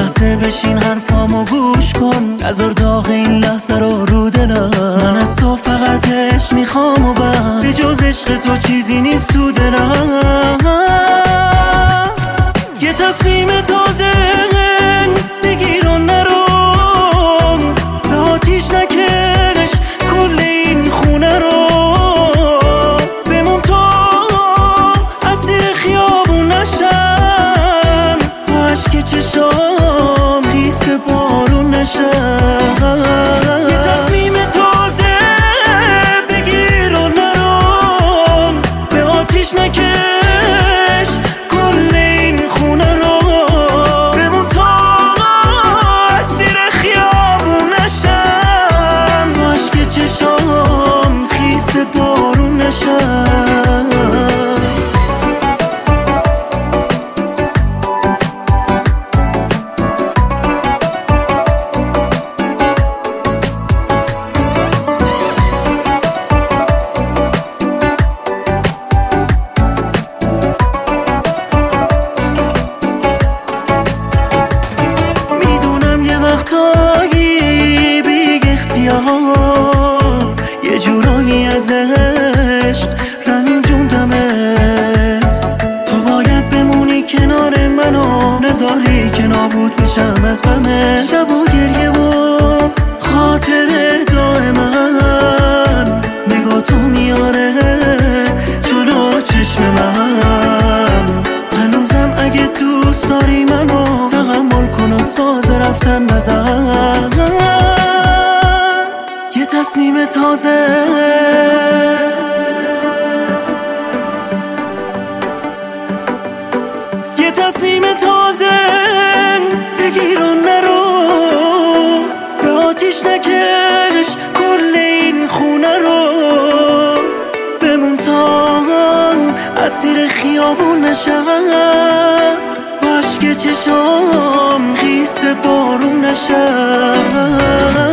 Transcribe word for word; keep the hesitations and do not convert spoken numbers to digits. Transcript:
لحظه بشین حرفامو گوش کن، نذار داغ این لحظه رو رو دلم. من از تو فقط عشق میخوام و بس، به جز عشق تو چیزی نیست تو دلم. یه تصمیم تازه بگیر و نرو، به آتیش نکش کل این خونه رو. بمون تا اسیر خیابون نشم، با عشق چشام خیس بارون نشم. یه تصمیم تازه بگیر و نرو، به آتیش نکش کل این خونه رو. بمون تا اسیر خیابون نشم، با عشق چشام خیس بارون نشم. وقتایی بیگ اختیار یه جورایی از عشق رنجوندمت. تو باید بمونی کنار منو، نذاری که نابود بشم از غمت. شب و گریه و خاطر دائمن، نگاه تو میاره جلو چشم من. هنوزم اگه دوست داری منو، تحمل کن و ساز رفتن نزن. یه تصمیم تازه یه تصمیم تازه بگیر و نرو، به آتیش نکش کل این خونه رو. بمون تا اسیر خیابون نشم، با عشق چشام خیس بارون نشم.